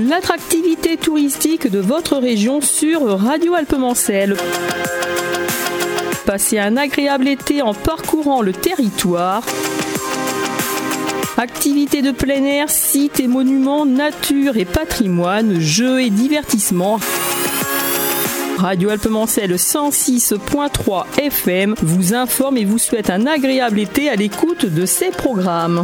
l'attractivité touristique de votre région sur Radio Alpes-Mancelles. Passez un agréable été en parcourant le territoire. Activités de plein air, sites et monuments, nature et patrimoine, jeux et divertissements. Radio Alpes-Mancelles 106.3 FM vous informe et vous souhaite un agréable été à l'écoute de ces programmes.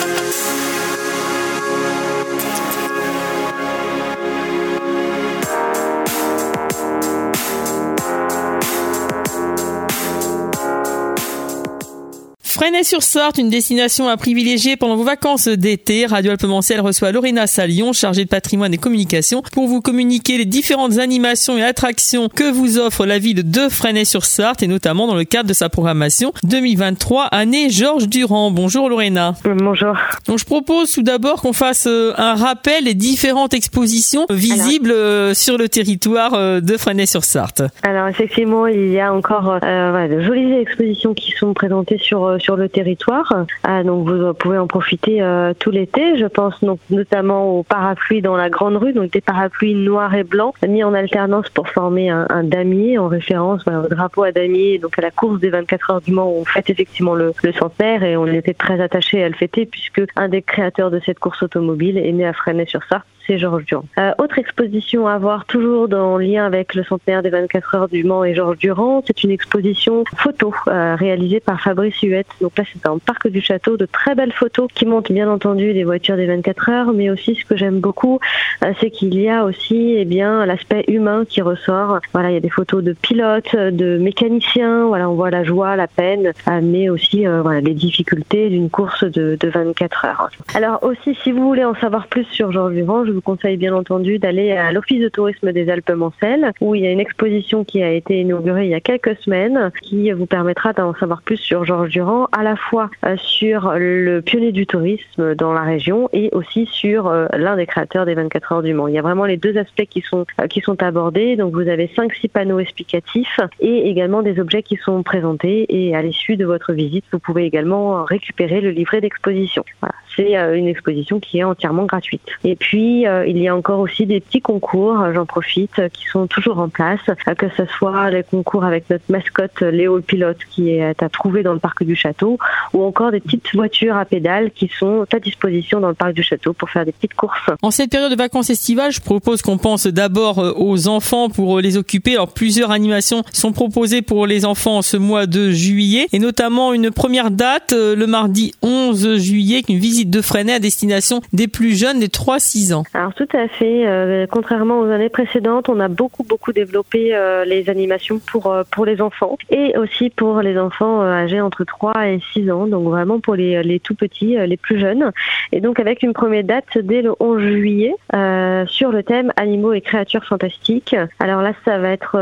Fresnay-sur-Sarthe, une destination à privilégier pendant vos vacances d'été. Radio Alpes-Mancelles reçoit Lorena Salion, chargée de patrimoine et communication, pour vous communiquer les différentes animations et attractions que vous offre la ville de Fresnay-sur-Sarthe, et notamment dans le cadre de sa programmation 2023, année Georges Durand. Bonjour Lorena. Bonjour. Donc je propose tout d'abord qu'on fasse un rappel des différentes expositions visibles sur le territoire de Fresnay-sur-Sarthe. Alors effectivement, il y a encore de jolies expositions qui sont présentées sur le territoire. Donc vous pouvez en profiter tout l'été. Je pense donc notamment aux parapluies dans la Grande Rue, donc des parapluies noirs et blancs mis en alternance pour former un damier en référence au drapeau à damier, donc à la course des 24 heures du Mans où on fête effectivement le centenaire, et on était très attachés à le fêter puisque un des créateurs de cette course automobile est né à Fresnay-sur-Sarthe. C'est Georges Durand. Autre exposition à voir, toujours dans lien avec le centenaire des 24 heures du Mans et Georges Durand, c'est une exposition photo réalisée par Fabrice Huette. Donc là, c'est dans le parc du château, de très belles photos qui montrent bien entendu des voitures des 24 heures, mais aussi ce que j'aime beaucoup, c'est qu'il y a aussi l'aspect humain qui ressort. Voilà, il y a des photos de pilotes, de mécaniciens. Voilà, on voit la joie, la peine, mais aussi les difficultés d'une course de 24 heures. Alors aussi, si vous voulez en savoir plus sur Georges Durand, je vous conseille bien entendu d'aller à l'Office de tourisme des Alpes-Mancelles, où il y a une exposition qui a été inaugurée il y a quelques semaines, qui vous permettra d'en savoir plus sur Georges Durand, à la fois sur le pionnier du tourisme dans la région et aussi sur l'un des créateurs des 24 heures du Mans. Il y a vraiment les deux aspects qui sont abordés. Donc vous avez 5-6 panneaux explicatifs et également des objets qui sont présentés, et à l'issue de votre visite, vous pouvez également récupérer le livret d'exposition. Voilà. C'est une exposition qui est entièrement gratuite. Et puis, il y a encore aussi des petits concours, j'en profite, qui sont toujours en place, que ce soit les concours avec notre mascotte Léo le pilote qui est à trouver dans le parc du château, ou encore des petites voitures à pédales qui sont à disposition dans le parc du château pour faire des petites courses. En cette période de vacances estivales, je propose qu'on pense d'abord aux enfants pour les occuper. Alors plusieurs animations sont proposées pour les enfants en ce mois de juillet, et notamment une première date le mardi 11 juillet, une visite de Fresnay à destination des plus jeunes, des 3-6 ans. Alors tout à fait, contrairement aux années précédentes, on a beaucoup développé les animations pour les enfants, et aussi pour les enfants âgés entre 3 et 6 ans, donc vraiment pour les tout petits, les plus jeunes. Et donc avec une première date dès le 11 juillet sur le thème animaux et créatures fantastiques. Alors là, ça va être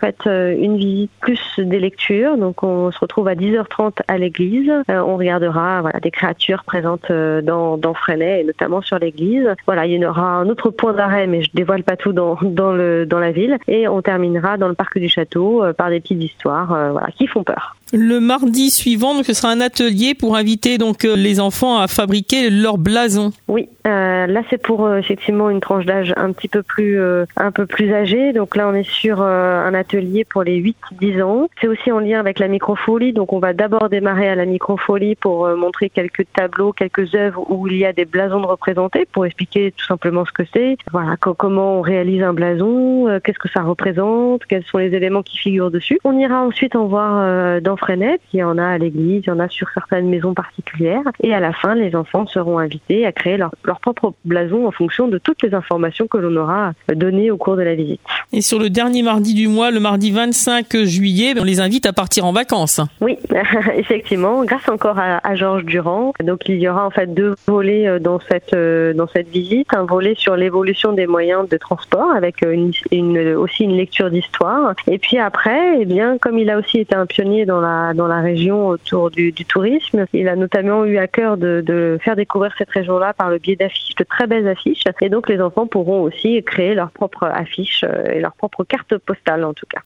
une visite plus des lectures, donc on se retrouve à 10h30 à l'église. On regardera des créatures présentes dans Fresnay, et notamment sur l'église. Voilà, il y aura un autre point d'arrêt, mais je dévoile pas tout dans la ville, et on terminera dans le parc du château par des petites histoires qui font peur. Le mardi suivant, donc, ce sera un atelier pour inviter donc les enfants à fabriquer leur blason. Oui, là c'est pour effectivement une tranche d'âge un peu plus âgée. Donc là on est sur un atelier pour les 8-10 ans. C'est aussi en lien avec la microfolie. Donc on va d'abord démarrer à la microfolie pour montrer quelques tableaux, quelques œuvres où il y a des blasons de représentés, pour expliquer tout simplement ce que c'est. Voilà, comment on réalise un blason, qu'est-ce que ça représente, quels sont les éléments qui figurent dessus. On ira ensuite en voir dans Fresnay, il y en a à l'église, il y en a sur certaines maisons particulières, et à la fin les enfants seront invités à créer leur propre blason en fonction de toutes les informations que l'on aura données au cours de la visite. Et sur le dernier mardi du mois, le mardi 25 juillet, on les invite à partir en vacances. Oui, effectivement, grâce encore à Georges Durand. Donc il y aura en fait 2 volets dans cette visite, un volet sur l'évolution des moyens de transport avec aussi une lecture d'histoire, et puis après, comme il a aussi été un pionnier dans la région autour du tourisme, il a notamment eu à cœur de faire découvrir cette région-là par le biais d'affiches, de très belles affiches, et donc les enfants pourront aussi créer leur propre affiche et leur propre carte postale en tout cas.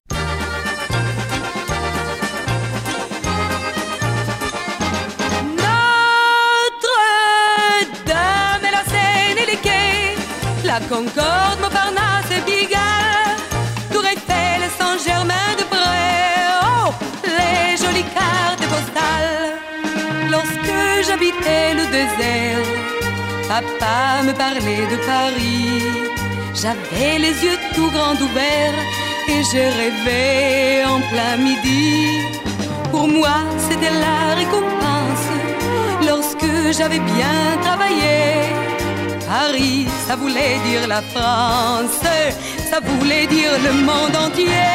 La Concorde, Montparnasse et Pigalle, Tour Eiffel, Saint-Germain-de-Prés. Oh, les jolies cartes postales. Lorsque j'habitais le désert, papa me parlait de Paris. J'avais les yeux tout grands ouverts et je rêvais en plein midi. Pour moi, c'était la récompense lorsque j'avais bien travaillé. Paris, ça voulait dire la France, ça voulait dire le monde entier.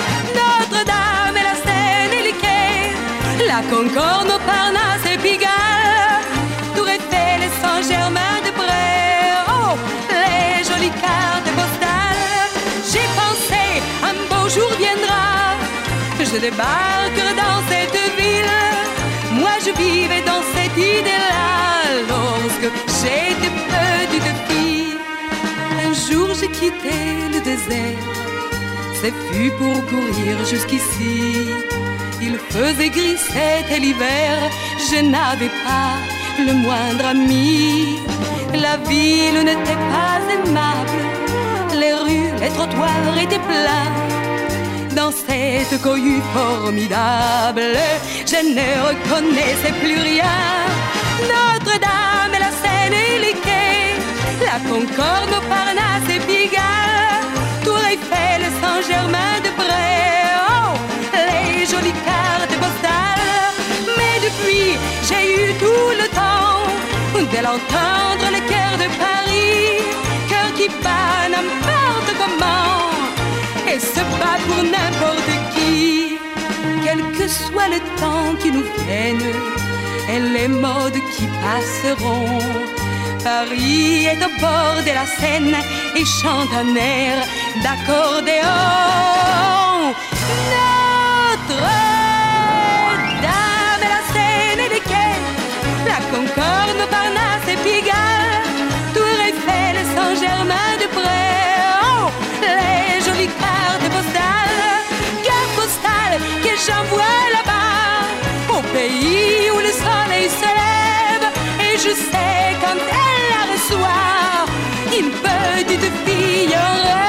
Notre-Dame et la Seine et les quais, la Concorde, Montparnasse et Pigalle, Tour Eiffel et Saint-Germain-de-Prés. Oh, les jolies cartes postales. J'ai pensé, un beau jour viendra, je débarquerai dans cette ville. Moi je vivais dans cette idée-là lorsque j'étais petite fille. Un jour j'ai quitté le désert, c'est fut pour courir jusqu'ici. Il faisait gris, c'était l'hiver, je n'avais pas le moindre ami. La ville n'était pas aimable, les rues, les trottoirs étaient pleins. Dans cette cohue formidable, je ne reconnaissais plus rien. Notre-Dame et la Seine et les quais, la Concorde, Montparnasse et Pigalle, Tour Eiffel, Saint-Germain-de-Prés. Oh, les jolies cartes postales. Mais depuis, j'ai eu tout le temps de l'entendre, le cœur de Paris, cœur qui bat n'importe comment et se bat pour n'importe qui. Quel que soit le temps qui nous vienne et les modes qui passeront, Paris est au bord de la Seine et chante un air d'accordéon. Notre-Dame et la Seine et les quais, la Concorde, Montparnasse et Pigalle, Tour Eiffel, Saint-Germain-de-Prés. Oh, les jolies cartes postales que j'envoie là-bas, au pays où le soleil se lève. Et je sais quand elle la reçoit, une petite fille en rêve.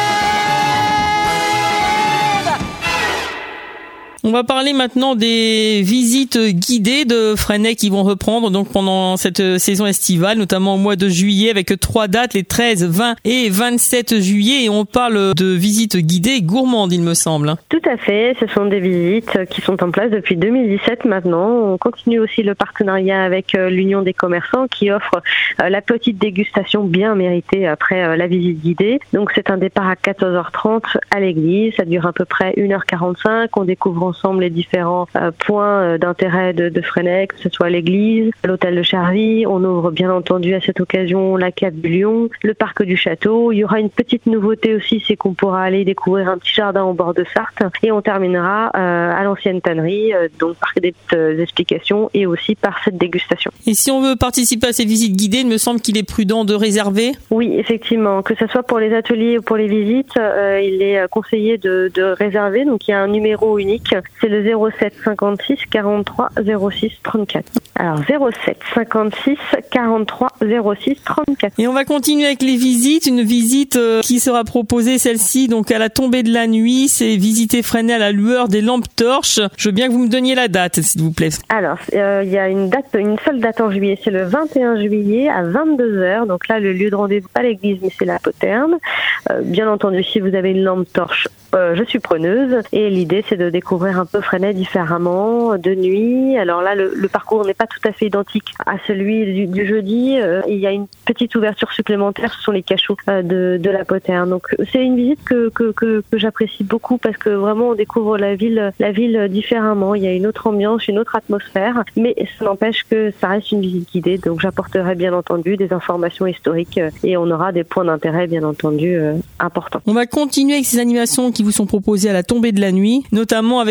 On va parler maintenant des visites guidées de Freinet qui vont reprendre donc pendant cette saison estivale, notamment au mois de juillet avec 3 dates, les 13, 20 et 27 juillet. Et on parle de visites guidées gourmandes, il me semble. Tout à fait, ce sont des visites qui sont en place depuis 2017 maintenant. On continue aussi le partenariat avec l'Union des commerçants qui offre la petite dégustation bien méritée après la visite guidée. Donc c'est un départ à 14h30 à l'église, ça dure à peu près 1h45. On découvre ensemble les différents points d'intérêt de Freinet, que ce soit l'église, l'hôtel de Charvy. On ouvre bien entendu à cette occasion la cave du Lion, le parc du château. Il y aura une petite nouveauté aussi, c'est qu'on pourra aller découvrir un petit jardin au bord de Sarthe et on terminera à l'ancienne tannerie, donc par des explications et aussi par cette dégustation. Et si on veut participer à ces visites guidées, il me semble qu'il est prudent de réserver. Oui, effectivement, que ce soit pour les ateliers ou pour les visites, il est conseillé de réserver. Donc il y a un numéro unique, c'est le 07 56 43 06 34. Alors 07 56 43 06 34. Et on va continuer avec les visites. Une visite qui sera proposée, celle-ci, donc à la tombée de la nuit. C'est visiter Freinet à la lueur des lampes torches. Je veux bien que vous me donniez la date, s'il vous plaît. Alors, il y a une seule date en juillet. C'est le 21 juillet à 22h. Donc là, le lieu de rendez-vous pas l'église, mais c'est la poterne. Bien entendu, si vous avez une lampe torche, je suis preneuse. Et l'idée, c'est de découvrir un peu Freinet différemment, de nuit. Alors là, le parcours n'est pas tout à fait identique à celui du jeudi. Il y a une petite ouverture supplémentaire, ce sont les cachots de la poterne. Donc c'est une visite que j'apprécie beaucoup parce que vraiment on découvre la ville différemment. Il y a une autre ambiance, une autre atmosphère, mais ça n'empêche que ça reste une visite guidée. Donc j'apporterai bien entendu des informations historiques et on aura des points d'intérêt bien entendu importants. On va continuer avec ces animations qui vous sont proposées à la tombée de la nuit, notamment avec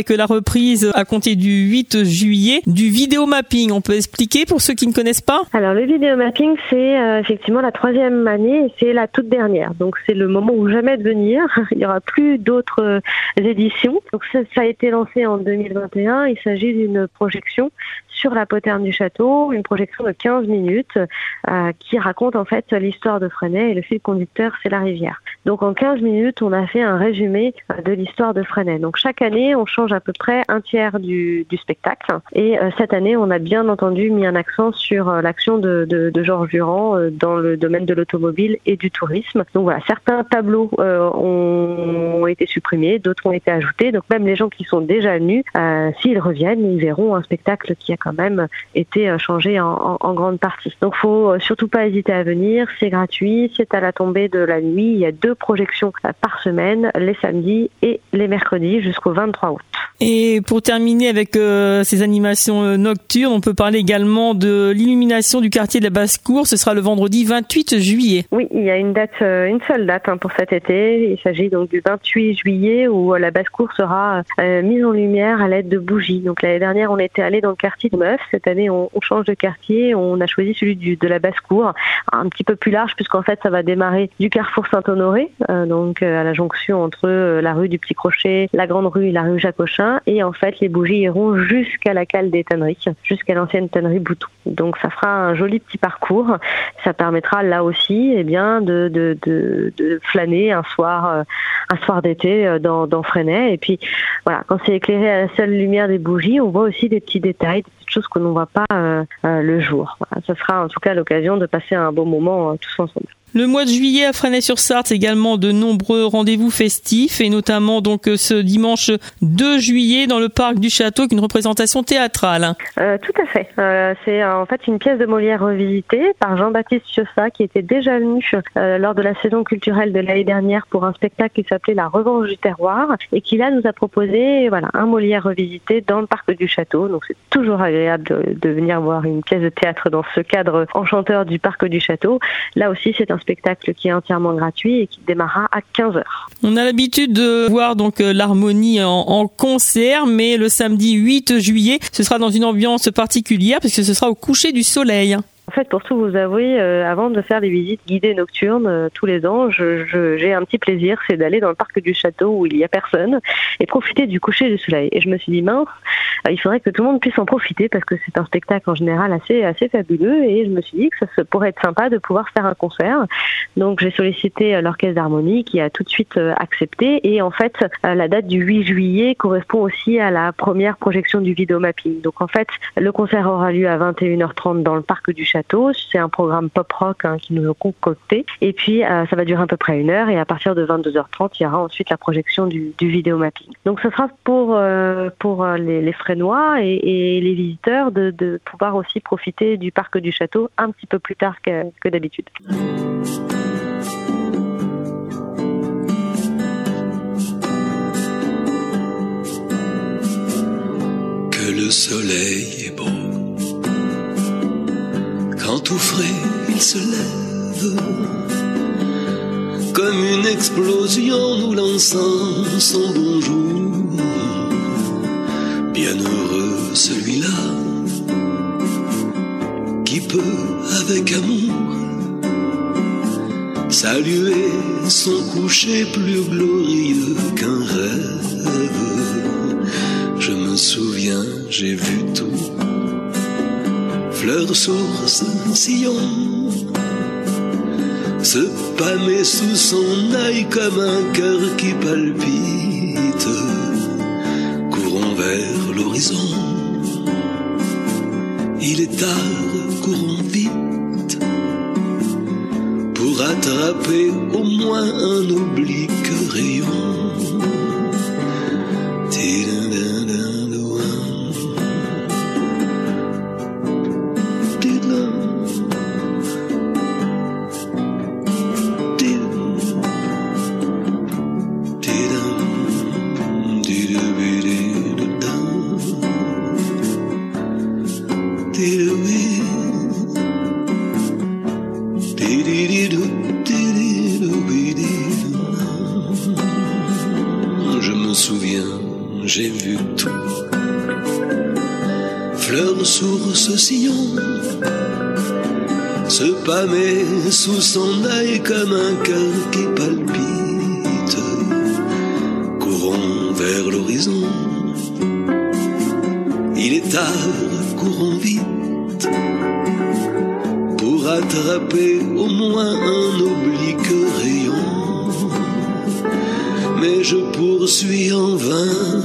avec la reprise à compter du 8 juillet du vidéomapping. On peut expliquer pour ceux qui ne connaissent pas? Alors le vidéomapping, c'est effectivement la 3e année et c'est la toute dernière. Donc c'est le moment où jamais de venir. Il n'y aura plus d'autres éditions. Donc ça a été lancé en 2021. Il s'agit d'une projection sur la poterne du château, une projection de 15 minutes qui raconte en fait l'histoire de Fresnay et le fil conducteur, c'est la rivière. Donc en 15 minutes, on a fait un résumé de l'histoire de Fresnay. Donc chaque année, on change à peu près un tiers du spectacle. Et cette année, on a bien entendu mis un accent sur l'action de Georges Durand dans le domaine de l'automobile et du tourisme. Donc voilà, certains tableaux ont été supprimés, d'autres ont été ajoutés. Donc même les gens qui sont déjà venus, s'ils reviennent, ils verront un spectacle qui a quand même été changé en grande partie. Donc faut surtout pas hésiter à venir, c'est gratuit, c'est à la tombée de la nuit. Il y a 2 projections par semaine, les samedis et les mercredis jusqu'au 23 août. Et pour terminer avec ces animations nocturnes, on peut parler également de l'illumination du quartier de la Basse-Cour. Ce sera le vendredi 28 juillet. Oui, il y a une seule date pour cet été. Il s'agit donc du 28 juillet où la Basse-Cour sera mise en lumière à l'aide de bougies. Donc l'année dernière, on était allé dans le quartier de Meuf. Cette année, on change de quartier. On a choisi celui de la Basse-Cour, un petit peu plus large puisqu'en fait, ça va démarrer du carrefour Saint-Honoré, donc à la jonction entre la rue du Petit Crochet, la Grande Rue et la rue Jacques-Cochin. Et en fait, les bougies iront jusqu'à la cale des tanneries, jusqu'à l'ancienne tannerie Boutou. Donc, ça fera un joli petit parcours. Ça permettra là aussi, de flâner un soir d'été dans Fresnay. Et puis, voilà, quand c'est éclairé à la seule lumière des bougies, on voit aussi des petits détails, des petites choses que l'on ne voit pas le jour. Voilà, ça sera en tout cas l'occasion de passer un bon moment tous ensemble. Le mois de juillet à Fresnay-sur-Sarthe, c'est également de nombreux rendez-vous festifs et notamment donc ce dimanche 2 juillet dans le parc du château avec une représentation théâtrale. Tout à fait. C'est en fait une pièce de Molière revisitée par Jean-Baptiste Chaussat qui était déjà venu lors de la saison culturelle de l'année dernière pour un spectacle qui s'appelait La Revanche du Terroir et qui là nous a proposé un Molière revisité dans le parc du château. Donc c'est toujours agréable de venir voir une pièce de théâtre dans ce cadre enchanteur du parc du château. Là aussi c'est un spectacle qui est entièrement gratuit et qui démarrera à 15h. On a l'habitude de voir donc l'harmonie en concert, mais le samedi 8 juillet, ce sera dans une ambiance particulière puisque ce sera au coucher du soleil. En fait, pour tout vous avouer, avant de faire des visites guidées nocturnes tous les ans, j'ai un petit plaisir, c'est d'aller dans le parc du château où il y a personne et profiter du coucher du soleil. Et je me suis dit mince, il faudrait que tout le monde puisse en profiter parce que c'est un spectacle en général assez fabuleux. Et je me suis dit que ça pourrait être sympa de pouvoir faire un concert. Donc j'ai sollicité l'orchestre d'harmonie qui a tout de suite accepté. Et en fait, la date du 8 juillet correspond aussi à la première projection du vidéomapping. Donc en fait, le concert aura lieu à 21h30 dans le parc du château. C'est un programme pop-rock qui nous a concocté. Et puis, ça va durer à peu près 1 heure. Et à partir de 22h30, il y aura ensuite la projection du vidéomapping. Donc, ce sera pour les Fresnois et les visiteurs de pouvoir aussi profiter du parc du château un petit peu plus tard que d'habitude. Que le soleil est beau. Quand tout frais il se lève, comme une explosion nous lançant son bonjour. Bienheureux celui-là qui peut avec amour saluer son coucher plus glorieux qu'un rêve. Je me souviens, j'ai vu tout. Fleurs, source, sillon, se pâmer sous son œil comme un cœur qui palpite. Courons vers l'horizon, il est tard, courons vite, pour attraper au moins un oblique rayon. Je me souviens, j'ai vu tout. fleurs sur ce sillon, se pâmer sous son œil comme un cœur qui palpite. Courons vers l'horizon, il est tard, courons vite, pour attraper au moins un oblique rayon. Mais je poursuis en vain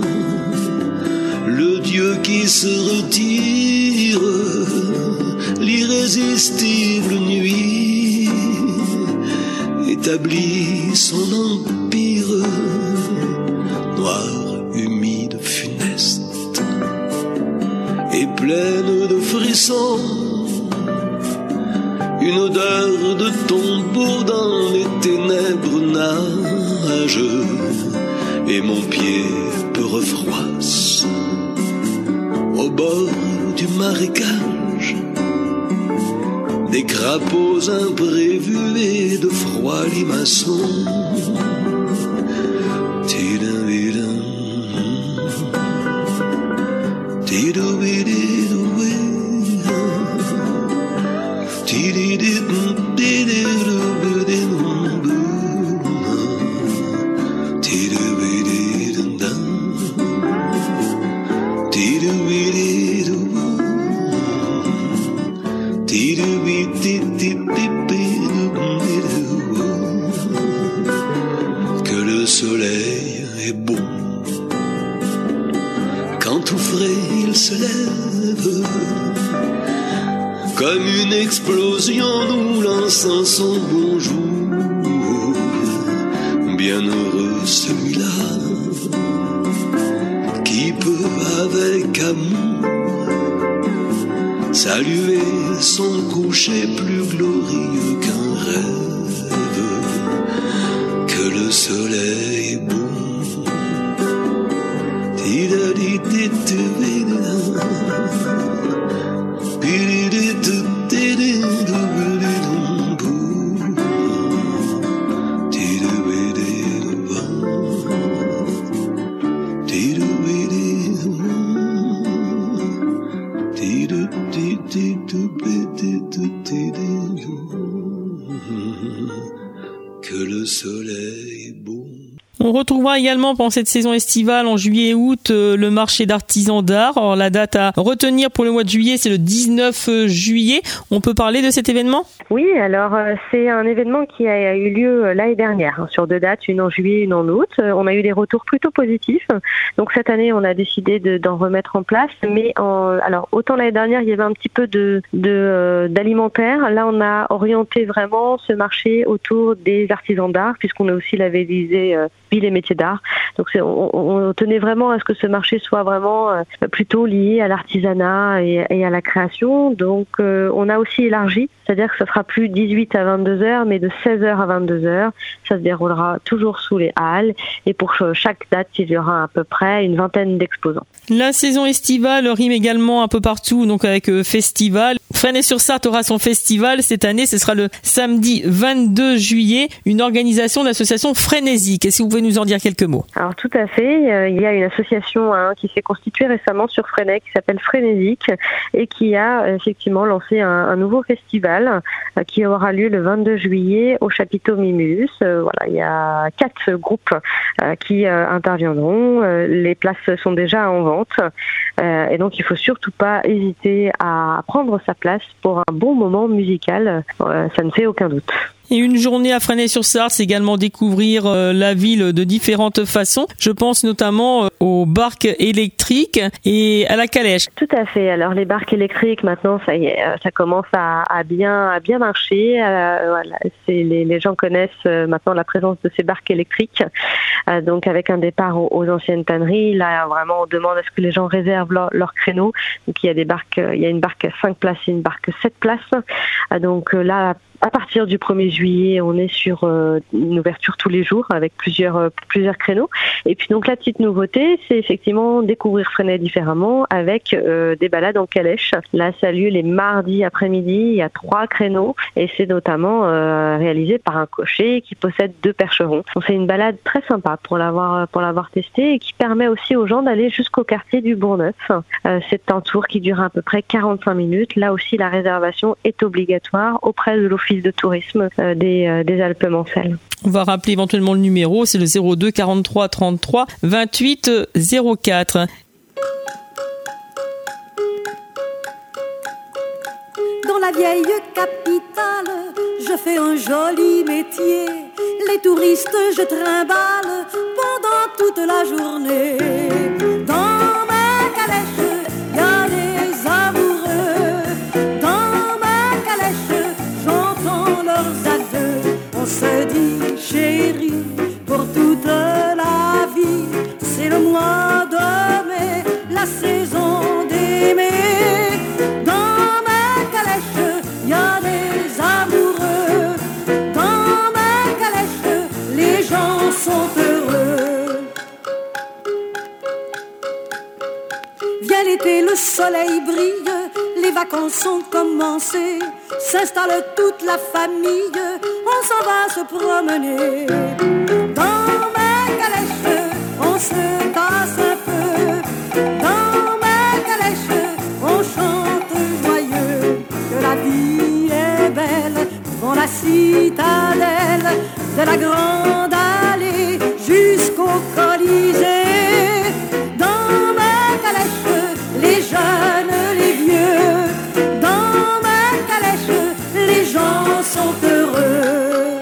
le Dieu qui se retire, l'irrésistible nuit établit son empire, noir, humide, funeste et pleine de frissons, une odeur de tombeau dans les ténèbres nage, et mon pied peu refroisse au bord du marécage, des crapauds imprévus et de froids limaçons. Que le soleil est beau quand tout frais il se lève, comme une explosion nous lançant son bonjour. Bienheureux celui-là qui peut avec amour saluer son coucher plus glorieux qu'un rêve. Que le soleil est beau. Que le soleil est beau. On retrouvera également pendant cette saison estivale en juillet et août le marché d'artisans d'art. Alors, la date à retenir pour le mois de juillet, c'est le 19 juillet. On peut parler de cet événement ? Oui, alors c'est un événement qui a eu lieu l'année dernière, sur 2 dates, une en juillet, une en août. On a eu des retours plutôt positifs. Donc cette année, on a décidé d'en remettre en place. Mais alors autant l'année dernière, il y avait un petit peu d'alimentaire. Là, on a orienté vraiment ce marché autour des artisans d'art, puisqu'on a aussi labellisé ville et métiers d'art. Donc on tenait vraiment à ce que ce marché soit vraiment plutôt lié à l'artisanat et à la création. Donc on a aussi élargi, c'est-à-dire que ça sera plus 18 à 22 heures, mais de 16 heures à 22 heures. Ça se déroulera toujours sous les halles. Et pour chaque date, il y aura à peu près une vingtaine d'exposants. La saison estivale rime également un peu partout, donc avec festival. Fresnay-sur-Sarthe aura son festival cette année. Ce sera le samedi 22 juillet, une organisation de l'association Frénésique. Est-ce que vous pouvez nous en dire quelques mots ? Alors tout à fait. Il y a une association qui s'est constituée récemment sur Fresnay qui s'appelle Frénésique et qui a effectivement lancé un nouveau festival qui aura lieu le 22 juillet au chapiteau Mimulus. Voilà, il y a 4 groupes qui interviendront. Les places sont déjà en vente et donc il faut surtout pas hésiter à prendre sa place pour un bon moment musical. Ça ne fait aucun doute. Et une journée à Fresnay-sur-Sarthe, c'est également découvrir la ville de différentes façons. Je pense notamment aux barques électriques et à la calèche. Tout à fait. Alors les barques électriques, maintenant, ça y est, ça commence à bien marcher. Voilà, les gens connaissent maintenant la présence de ces barques électriques. Donc avec un départ aux anciennes tanneries, là vraiment on demande à ce que les gens réservent leur créneau. Donc il y a des barques, il y a une barque à 5 places et une barque 7 places. Donc là À partir du 1er juillet, on est sur une ouverture tous les jours avec plusieurs créneaux. Et puis donc la petite nouveauté, c'est effectivement découvrir Fresnay différemment avec des balades en calèche. Là, ça a lieu les mardis après-midi. Il y a 3 créneaux et c'est notamment réalisé par un cocher qui possède 2 percherons. Donc c'est une balade très sympa pour l'avoir testé et qui permet aussi aux gens d'aller jusqu'au quartier du Bourgneuf. C'est un tour qui dure à peu près 45 minutes. Là aussi, la réservation est obligatoire auprès de l'Office de tourisme des Alpes-Mancelles. On va rappeler éventuellement le numéro, c'est le 02 43 33 28 04. Dans la vieille capitale, je fais un joli métier. Les touristes, je trimballe pendant toute la journée. Dans ma calèche, y a des amoureux. Dans ma calèche, j'entends leurs aveux. On se dit chérie pour toute la vie. C'est le mois de mai, la saison d'aimer. Dans ma calèche, y a des amoureux. Dans ma calèche, les gens sont heureux. Vient l'été, le soleil brille, les vacances sont commencées. S'installe toute la famille, on s'en va se promener. Dans ma calèche, on se casse un peu. Dans ma calèche, on chante joyeux. Que la vie est belle, devant la citadelle, de la grande allée jusqu'au Colisée. Dans ma calèche, les jeunes, les vieux. Dans ma calèche, les gens sont heureux.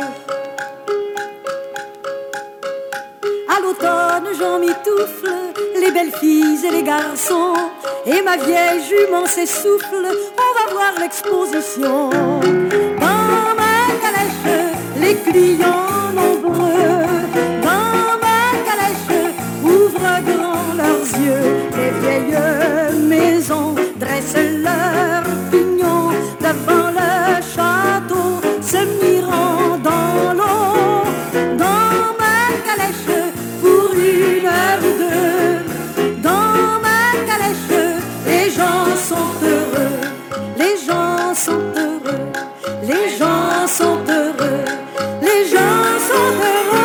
À l'automne, j'en mitoufle, les belles filles et les garçons. Et ma vieille jument s'essouffle, on va voir l'exposition. Dans ma calèche, les clients nombreux. Dans ma calèche, ouvrent grand leurs yeux. Les vieilles maisons dressent leurs pignons devant le château, se mirant dans l'eau. Dans ma calèche, pour 1 heure ou 2. Dans ma calèche, les gens sont heureux. Les gens sont heureux. Les gens sont heureux. Les gens sont heureux.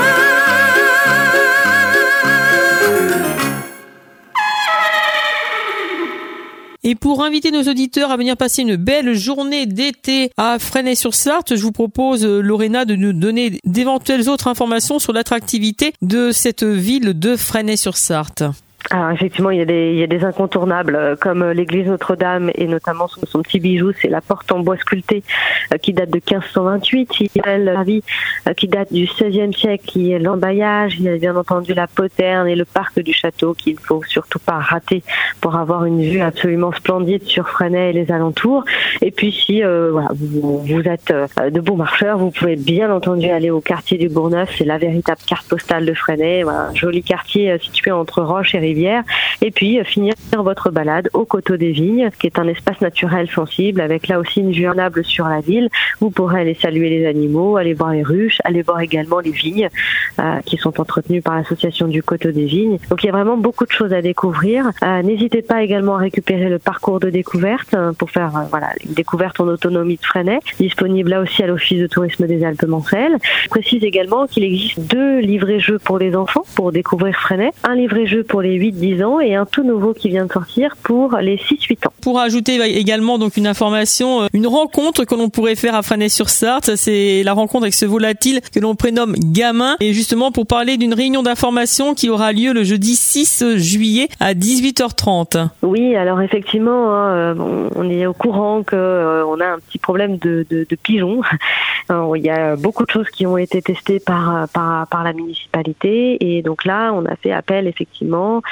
Et pour inviter nos auditeurs à venir passer une belle journée d'été à Fresnay-sur-Sarthe, je vous propose, Lorena, de nous donner d'éventuelles autres informations sur l'attractivité de cette ville de Fresnay-sur-Sarthe. Alors effectivement, il y a des incontournables comme l'église Notre-Dame et notamment son petit bijou, c'est la porte en bois sculpté qui date de 1528. Il y a la vie qui date du XVIe siècle, qui est l'embaillage. Il y a bien entendu la poterne et le parc du château qu'il ne faut surtout pas rater pour avoir une vue absolument splendide sur Fresnay et les alentours. Et puis si vous êtes de bons marcheurs, vous pouvez bien entendu aller au quartier du Bourgneuf. C'est la véritable carte postale de Fresnay. Voilà, un joli quartier situé entre Roche et Rivière. Et puis finir votre balade au Coteau des Vignes, qui est un espace naturel sensible avec là aussi une vue incroyable sur la ville. Vous pourrez aller saluer les animaux, aller voir les ruches, aller voir également les vignes qui sont entretenues par l'association du Coteau des Vignes. Donc il y a vraiment beaucoup de choses à découvrir. N'hésitez pas également à récupérer le parcours de découverte pour faire une découverte en autonomie de Fresnay, disponible là aussi à l'Office de tourisme des Alpes-Mancelles. Je précise également qu'il existe 2 livrets-jeux pour les enfants pour découvrir Fresnay, un livret-jeu pour les 8-10 ans et un tout nouveau qui vient de sortir pour les 6-8 ans. Pour ajouter également donc une information, une rencontre que l'on pourrait faire à Fresnay-sur-Sarthe, c'est la rencontre avec ce volatile que l'on prénomme Gamin, et justement pour parler d'une réunion d'information qui aura lieu le jeudi 6 juillet à 18h30. Oui, alors effectivement, on est au courant que on a un petit problème de pigeons. Alors, il y a beaucoup de choses qui ont été testées par la municipalité, et donc là on a fait appel effectivement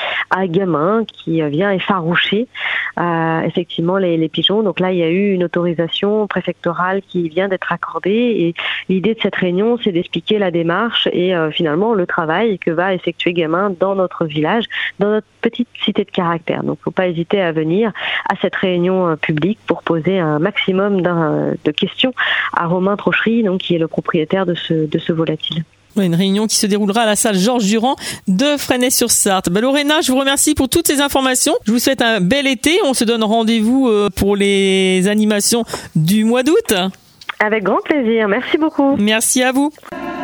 un gamin qui vient effaroucher effectivement les pigeons. Donc là, il y a eu une autorisation préfectorale qui vient d'être accordée et l'idée de cette réunion, c'est d'expliquer la démarche et finalement le travail que va effectuer Gamin dans notre village, dans notre petite cité de caractère. Donc, faut pas hésiter à venir à cette réunion publique pour poser un maximum de questions à Romain Trochery, donc qui est le propriétaire de ce volatile. Une réunion qui se déroulera à la salle Georges Durand de Fresnay-sur-Sarthe. Lorena, je vous remercie pour toutes ces informations. Je vous souhaite un bel été. On se donne rendez-vous pour les animations du mois d'août. Avec grand plaisir. Merci beaucoup. Merci à vous.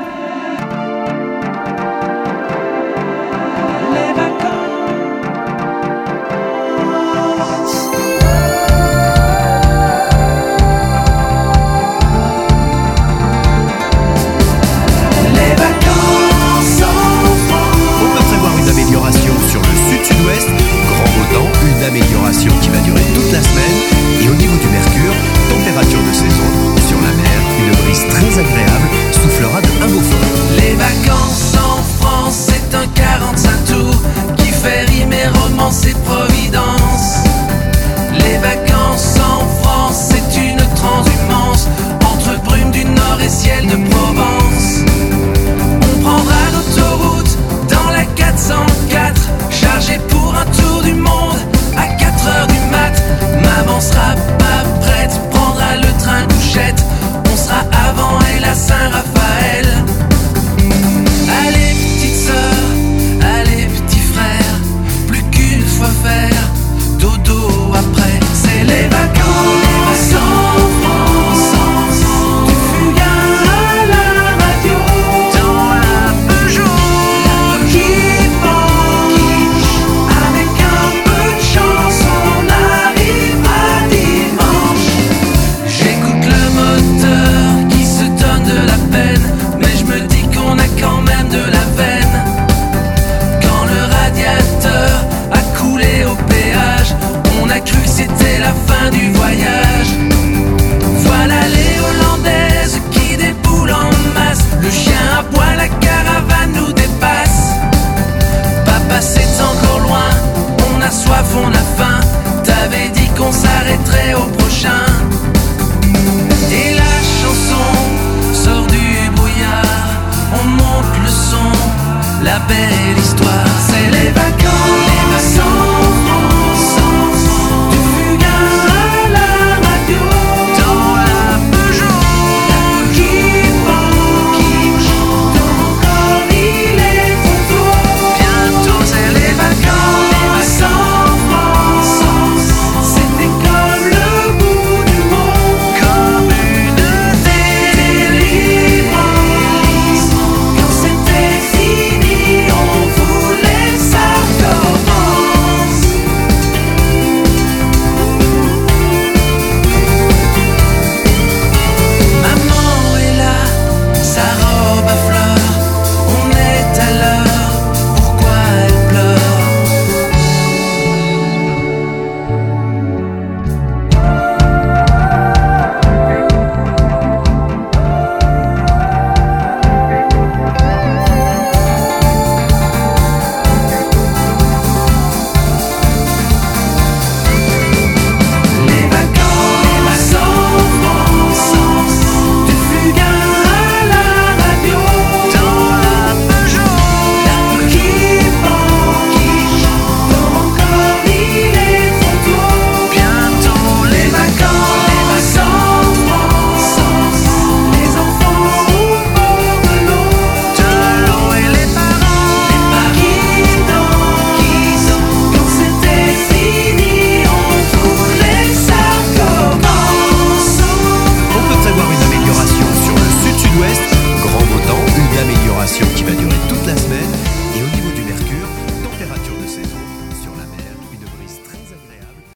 Sur le sud-sud-ouest, grand beau temps, une amélioration qui va durer toute la semaine. Et au niveau du mercure, température de saison. Sur la mer, une brise très agréable soufflera de un beau fort. Les vacances en France, c'est un 45 tours qui fait rimer romance et providence. Les vacances en France, c'est une transhumance entre brume du Nord et ciel de Provence. On prendra l'autoroute dans la 404, chargé pour un tour du monde à 4h du mat. Maman sera pas prête, prendra le train couchette. On sera avant elle à Saint-Raphaël. Allez petite sœur, allez petit frère, plus qu'une fois faire dodo après. C'est les vacances en France, du fugain à la radio, dans la Peugeot qui penche. Avec un peu de chance on arrivera dimanche. J'écoute le moteur qui se donne de la peine, mais je me dis qu'on a quand même de la veine. Quand le radiateur a coulé au péage, on a cru que c'était la fin du voyage. Voilà les Hollandaises qui déboulent en masse. Le chien aboie, la caravane nous dépasse. Papa, c'est encore loin, on a soif, on a faim. T'avais dit qu'on s'arrêterait au prochain. Et la chanson sort du brouillard, on monte le son, la belle histoire, c'est les vacances.